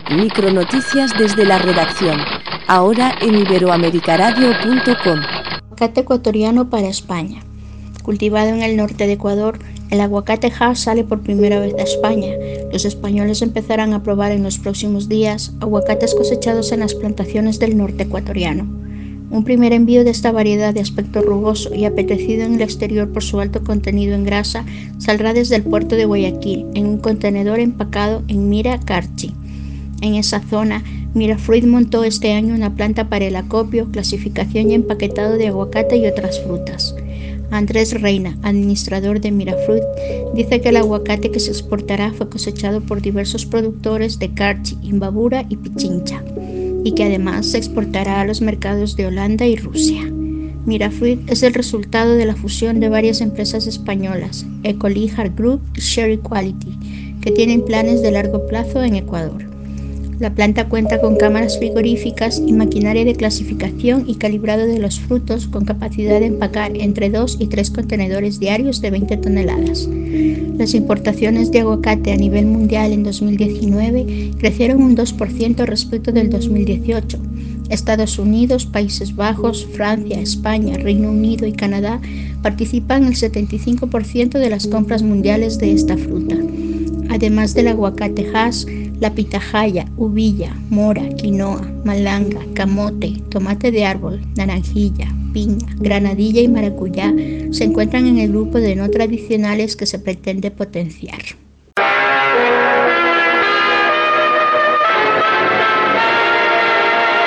Micronoticias desde la redacción. Ahora en iberoamericaradio.com. Aguacate ecuatoriano para España. Cultivado en el norte de Ecuador, el aguacate Hass sale por primera vez a España. Los españoles empezarán a probar en los próximos días aguacates cosechados en las plantaciones del norte ecuatoriano. Un primer envío de esta variedad de aspecto rugoso y apetecido en el exterior por su alto contenido en grasa saldrá desde el puerto de Guayaquil en un contenedor empacado en Mira Carchi. En esa zona, Mirafruit montó este año una planta para el acopio, clasificación y empaquetado de aguacate y otras frutas. Andrés Reina, administrador de Mirafruit, dice que el aguacate que se exportará fue cosechado por diversos productores de Carchi, Imbabura y Pichincha, y que además se exportará a los mercados de Holanda y Rusia. Mirafruit es el resultado de la fusión de varias empresas españolas, Ecolihar Group y Sherry Quality, que tienen planes de largo plazo en Ecuador. La planta cuenta con cámaras frigoríficas y maquinaria de clasificación y calibrado de los frutos con capacidad de empacar entre 2 y 3 contenedores diarios de 20 toneladas. Las importaciones de aguacate a nivel mundial en 2019 crecieron un 2% respecto del 2018. Estados Unidos, Países Bajos, Francia, España, Reino Unido y Canadá participan en el 75% de las compras mundiales de esta fruta. Además del aguacate Hass, la pitahaya, uvilla, mora, quinoa, malanga, camote, tomate de árbol, naranjilla, piña, granadilla y maracuyá se encuentran en el grupo de no tradicionales que se pretende potenciar.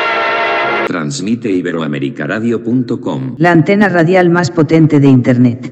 Transmite iberoamericaradio.com, la antena radial más potente de Internet.